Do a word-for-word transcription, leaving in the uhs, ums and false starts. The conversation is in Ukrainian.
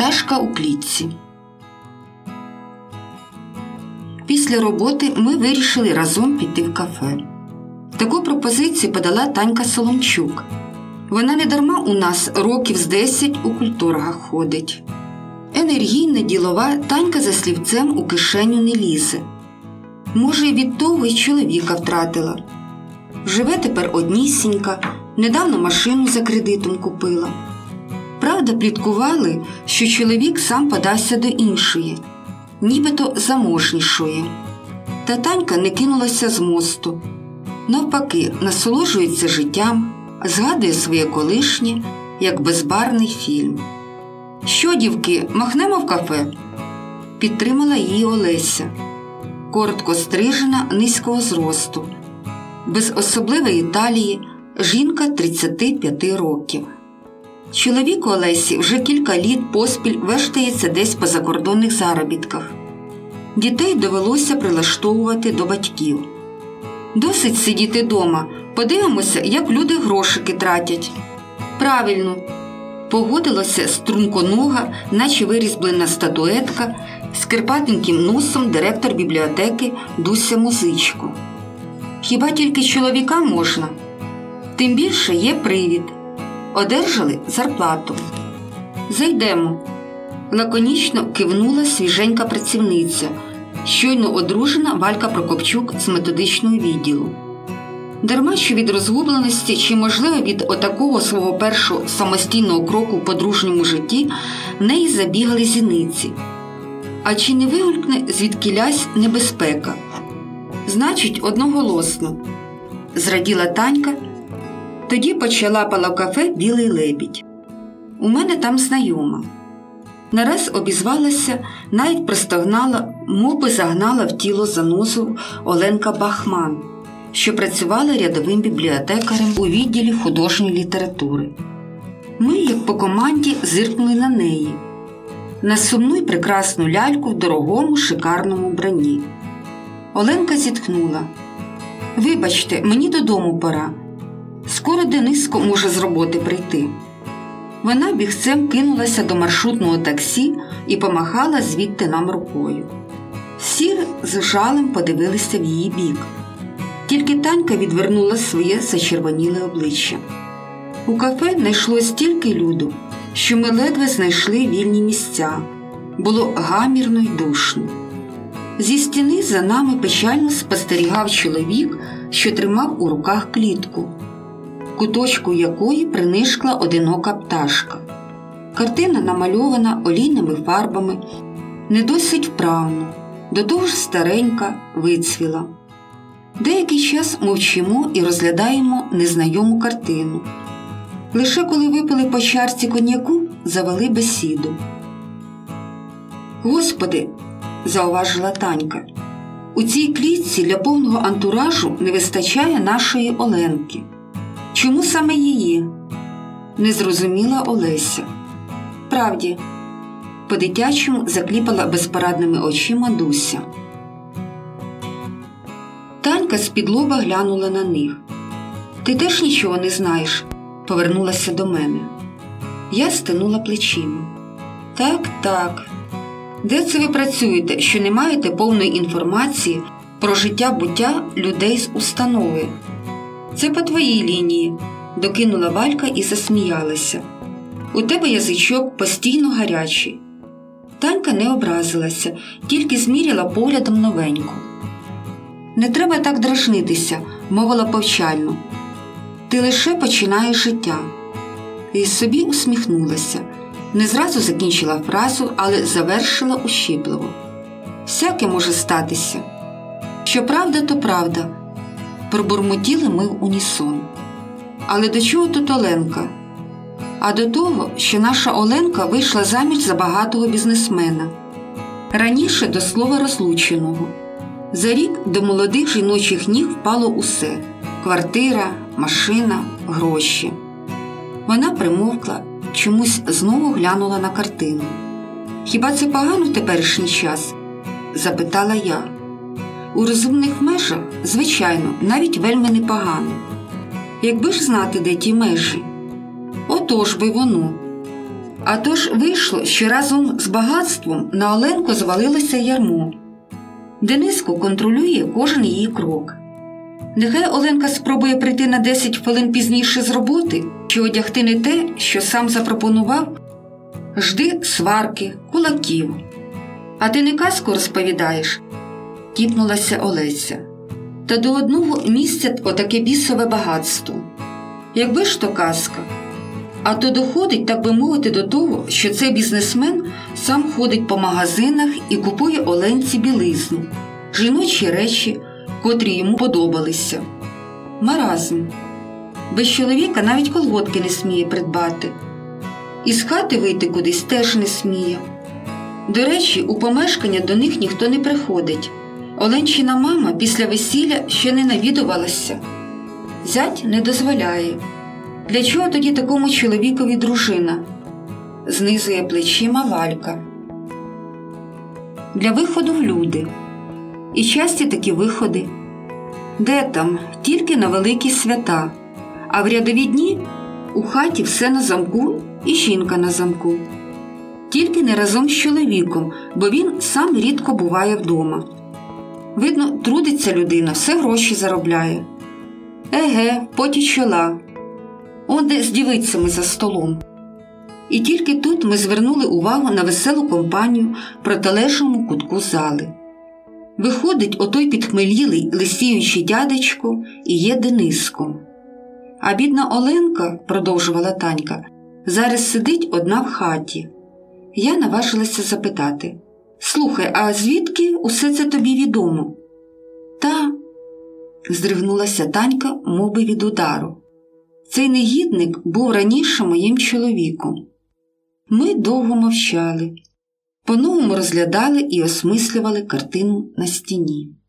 Пташка у клітці. Після роботи ми вирішили разом піти в кафе. Таку пропозицію подала Танька Соломчук. Вона недарма у нас років з десять у культургах ходить. Енергійна, ділова, Танька за слівцем у кишеню не лізе. Може, від того й чоловіка втратила. Живе тепер однісінька, недавно машину за кредитом купила. Правда, пліткували, що чоловік сам подався до іншої, нібито заможнішої. Та Танька не кинулася з мосту. Навпаки, насолоджується життям, згадує своє колишнє, як безбарний фільм. «Що, дівки, махнемо в кафе?» Підтримала її Олеся. Коротко стрижена, низького зросту. Без особливої талії, жінка тридцяти п'яти років. Чоловік Олесі вже кілька літ поспіль вештається десь по закордонних заробітках. Дітей довелося прилаштовувати до батьків. «Досить сидіти дома, подивимося, як люди грошики тратять». «Правильно», – погодилася струнконога, наче вирізблена статуетка, з кирпатеньким носом директор бібліотеки Дуся Музичко. «Хіба тільки чоловікам можна? Тим більше є привід. Одержали зарплату». «Зайдемо», – лаконічно кивнула свіженька працівниця, щойно одружена Валька Прокопчук з методичного відділу. Дарма що від розгубленості чи, можливо, від отакого свого першого самостійного кроку в подружньому житті в неї забігали зіниці. А чи не вигулькне звідкілясь небезпека? «Значить, одноголосно», – зраділа Танька. Тоді почалапала в кафе «Білий лебідь». «У мене там знайома». Нараз обізвалася, навіть простогнала, мов би загнала в тіло занозу Оленка Бахман, що працювала рядовим бібліотекарем у відділі художньої літератури. Ми, як по команді, зиркнули на неї, на сумну й прекрасну ляльку в дорогому шикарному вбранні. Оленка зітхнула. «Вибачте, мені додому пора. Скоро Дениско може з роботи прийти». Вона бігцем кинулася до маршрутного таксі і помахала звідти нам рукою. Всі з жалем подивилися в її бік. Тільки Танька відвернула своє зачервоніле обличчя. У кафе знайшлось стільки люду, що ми ледве знайшли вільні місця. Було гамірно й душно. Зі стіни за нами печально спостерігав чоловік, що тримав у руках клітку, куточку якої принишкла одинока пташка. Картина намальована олійними фарбами, не досить вправно, до того ж старенька, вицвіла. Деякий час мовчимо і розглядаємо незнайому картину. Лише коли випили по чарці коньяку, завели бесіду. «Господи», – зауважила Танька, – «у цій клітці для повного антуражу не вистачає нашої Оленки. Чому саме її?» – не зрозуміла Олеся. «Правді», – по-дитячому закліпала безпорадними очима Дуся. Танька з-під лоба глянула на них. «Ти теж нічого не знаєш?» – повернулася до мене. Я стинула плечима. «Так, так. Де це ви працюєте, що не маєте повної інформації про життя-буття людей з установи?» «Це по твоїй лінії», – докинула Валька і засміялася. «У тебе язичок постійно гарячий». Танька не образилася, тільки зміряла поглядом новеньку. «Не треба так дражнитися», – мовила повчально. «Ти лише починаєш життя». І собі усміхнулася. Не зразу закінчила фразу, але завершила ущіпливо. «Всяке може статися». «Що правда, то правда», – пробурмотіли ми в унісон. «Але до чого тут Оленка?» «А до того, що наша Оленка вийшла заміж за багатого бізнесмена. Раніше до слова розлученого. За рік до молодих жіночих ніг впало усе – квартира, машина, гроші». Вона примовкла, чомусь знову глянула на картину. «Хіба це погано в теперішній час?» – запитала я. «У розумних межах, звичайно, навіть вельми непогано. Якби ж знати, де ті межі?» «Отож би воно». А тож вийшло, що разом з багатством на Оленку звалилося ярмо. Дениско контролює кожен її крок. Нехай Оленка спробує прийти на десять хвилин пізніше з роботи чи одягти не те, що сам запропонував, жди сварки, кулаків. А ти не казку розповідаєш? Тіпнулася Олеся. Та до одного містять отаке бісове багатство. Якби ж то казка. А то доходить, так би мовити, до того, що цей бізнесмен сам ходить по магазинах і купує Оленці білизну, жіночі речі, котрі йому подобалися. Маразм. Без чоловіка навіть колготки не сміє придбати. Із хати вийти кудись теж не сміє. До речі, у помешкання до них ніхто не приходить. Оленчина мама після весілля ще не навідувалася. Зять не дозволяє. Для чого тоді такому чоловікові дружина? Знизує плечима Валька. Для виходу в люди. І часті такі виходи. Де там? Тільки на великі свята. А в рядові дні у хаті все на замку і жінка на замку. Тільки не разом з чоловіком, бо він сам рідко буває вдома. Видно, трудиться людина, все гроші заробляє. Еге, в поті чола. Он де з дівицями за столом. І тільки тут ми звернули увагу на веселу компанію в протилежному кутку зали. Виходить отой підхмелілий лисіючий дядечко і є Дениском. А бідна Оленка, продовжувала Танька, зараз сидить одна в хаті. Я наважилася запитати: «Слухай, а звідки усе це тобі відомо?» «Та», – здригнулася Танька, мовби від удару. «Цей негідник був раніше моїм чоловіком». Ми довго мовчали, по-новому розглядали і осмислювали картину на стіні.